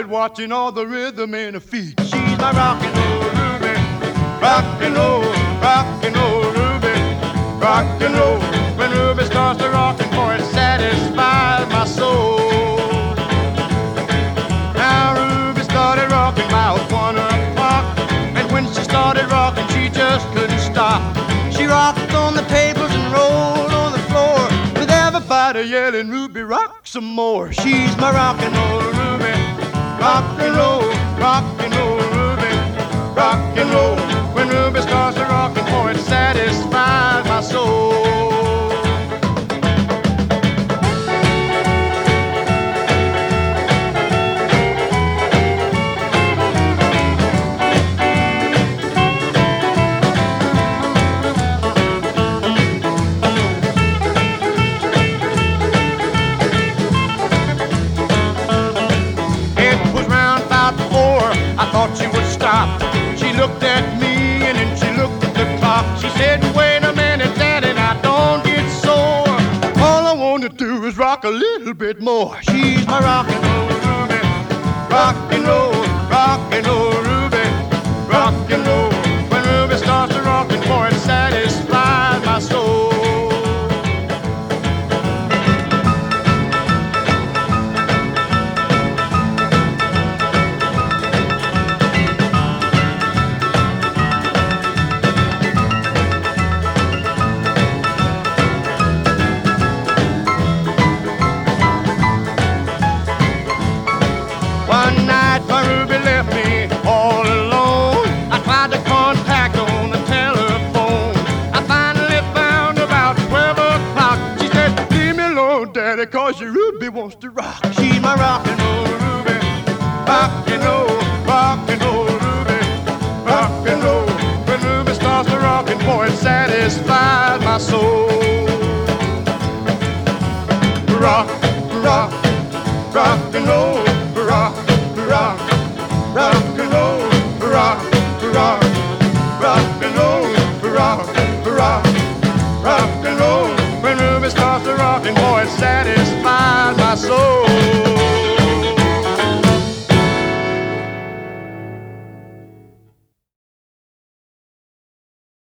started watching all the rhythm in her feet. She's my rock and roll Ruby, rock and roll Ruby, rock and roll. When Ruby starts to rockin', boy, it satisfies my soul. Now Ruby started rocking about 1 o'clock, and when she started rocking, she just couldn't stop. She rocked on the tables and rolled on the floor, with everybody yelling, Ruby, rock some more. She's my rock and roll Ruby, rock and roll Ruby, rock and roll. When Ruby starts to rockin', boy, it satisfies my soul. I thought she would stop. She looked at me and then she looked at the clock. She said, wait a minute, Daddy, now don't get sore. All I want to do is rock a little bit more. She's my rock and roll Ruby, rock and roll Ruby, rock and roll. When Ruby starts to rockin', boy, it satisfies my soul. One night my Ruby left me all alone. I tried to contact her on the telephone. I finally found about 12 o'clock. She said, leave me alone, Daddy, cause your Ruby wants to rock. She's my rock and roll Ruby, rock and roll Ruby, rock and roll. When Ruby starts to rockin', boy, it satisfies my soul. Rock, rock, rock and roll. Rock, rock, rock and roll, rock, rock, rock and roll, rock, rock, rock and roll. When Ruby starts to rockin', boy, it satisfies my soul.